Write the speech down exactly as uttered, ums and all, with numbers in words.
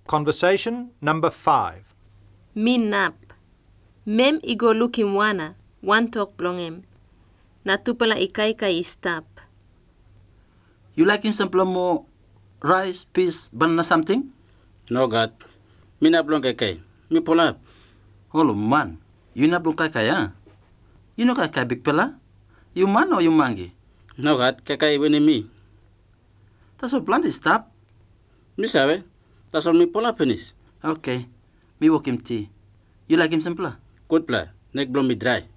Conversation number five. Mi nap. Mem igo luki mwana, wan tok blongem. Natupala ikai kai stap. You like him some more rice, peas, banana something? No, God. Mi na blong kai. Mi pull up. Oh, man. You na blong kai kai, huh? You know kai kai big fella? You man or you mangi? No, God. Kai wini mi. That's all plant is stop. Mi sabe. That's all mi pull up finish. Okay. Me walk him tea. You like him simpler? Good play. Neck blow me dry.